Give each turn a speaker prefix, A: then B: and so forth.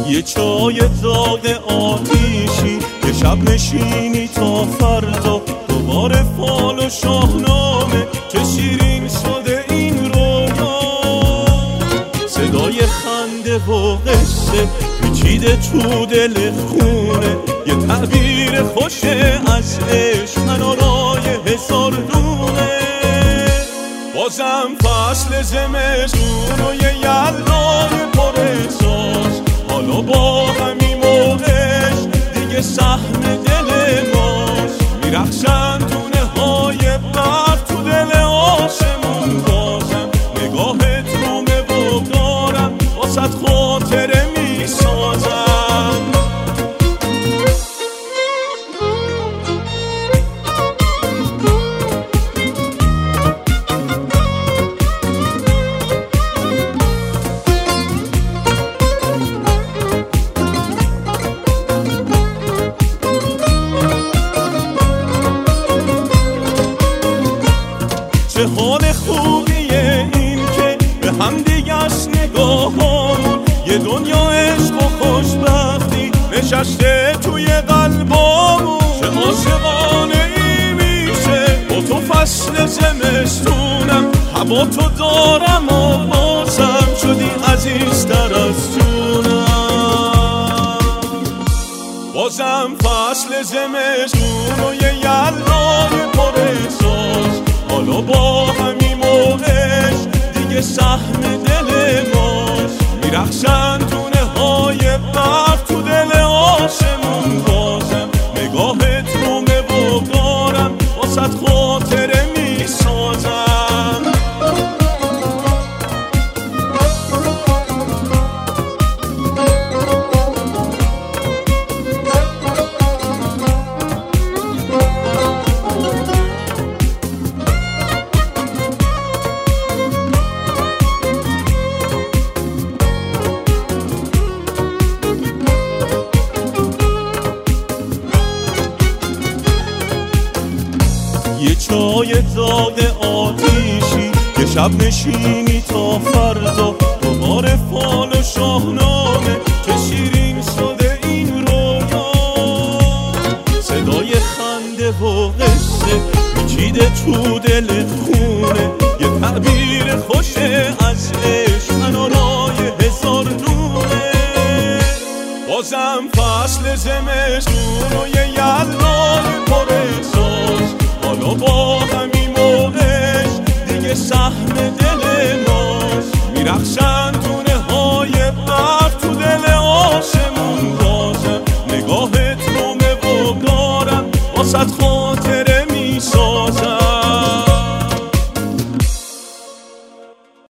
A: یه چای داغ آتیشی، یه شب نشینی تا فردا، دوباره فال و شاهنامه، چه شیرین شده این رویا. صدای خنده و قصه پیچیده تو دل خونه، یه تعبیر خوشه از عشق منارای هزار دونه. بازم فصل زمستون و یه یلدای پر احساس، حالا با همین موقعش دیگه سهم دل ماست. میرخشن دونه های برف تو دل آسمون، بازم نگاهت رو بگذارم واسه خاطره میسازم. چه حال خوبیه این که به هم دیگه است نگاهامون، یه دنیا عشق و خوشبختی نشسته توی قلبامون. چه عاشقانه ای میشه با تو فصل زمستونم، هوا تو دارم و بازم شدی عزیزتر از جونم. بازم فصل زمستون و یه یلدای پر احساس، حالا با همین موقعش دیگه سهم دل ماست. میرخشن دونه های برف تو دل آسمون، بازم نگاهت رو بگذارم واسه خاطره میسازم. یه چای داغ آتیشی، یه شب نشینی تا فردا، دوباره فال و شاهنامه، چه شیرین شده این رویا. صدای خنده و قصه پیچیده تو دل خونه، یه تعبیر خوشه از عشق منارای هزار دونه. بازم فصل زمستون و یه یلدای پر احساس، حالا با همین موقعش دیگه سهم دل ماست. میرخشن دونه های برف تو دل آسمون، بازم نگاهت رو بگذارم واسه